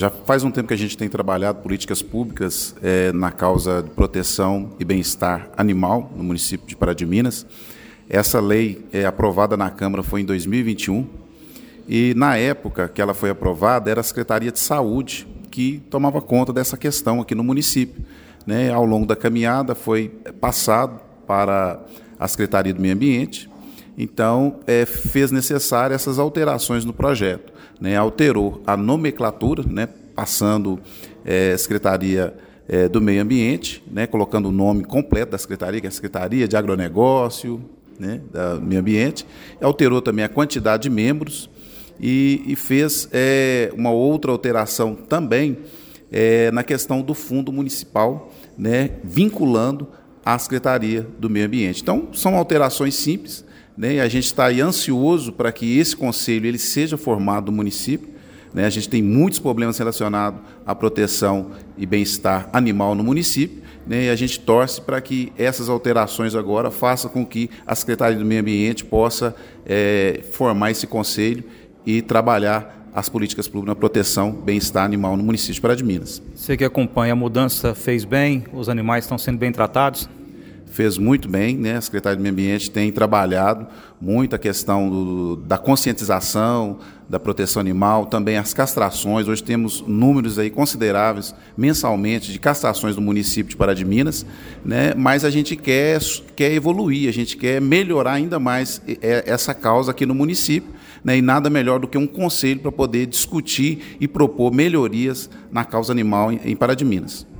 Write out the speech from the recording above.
Já faz um tempo que a gente tem trabalhado políticas públicas na causa de proteção e bem-estar animal no município de Pará de Minas. Essa lei aprovada na Câmara foi em 2021 e, na época que ela foi aprovada, era a Secretaria de Saúde que tomava conta dessa questão aqui no município. Né? Ao longo da caminhada foi passado para a Secretaria do Meio Ambiente, então fez necessárias essas alterações no projeto. Né? Alterou a nomenclatura, né? Passando Secretaria do Meio Ambiente, né? Colocando o nome completo da Secretaria, que é a Secretaria de Agronegócio, né? Do Meio Ambiente. Alterou também a quantidade de membros e fez uma outra alteração também na questão do fundo municipal, né, vinculando a Secretaria do Meio Ambiente. Então, são alterações simples, né, e a gente está aí ansioso para que esse conselho ele seja formado no município. Né, a gente tem muitos problemas relacionados à proteção e bem-estar animal no município, né, e a gente torce para que essas alterações agora façam com que a Secretaria do Meio Ambiente possa formar esse conselho e trabalhar as políticas públicas na proteção e bem-estar animal no município de Pará de Minas. Você que acompanha, a mudança fez bem? Os animais estão sendo bem tratados? Fez muito bem, né? A Secretaria do Meio Ambiente tem trabalhado muito a questão da conscientização, da proteção animal, também as castrações. Hoje temos números aí consideráveis mensalmente de castrações no município de Pará de Minas, né? Mas a gente quer evoluir, a gente quer melhorar ainda mais essa causa aqui no município, né? E nada melhor do que um conselho para poder discutir e propor melhorias na causa animal em Pará de Minas.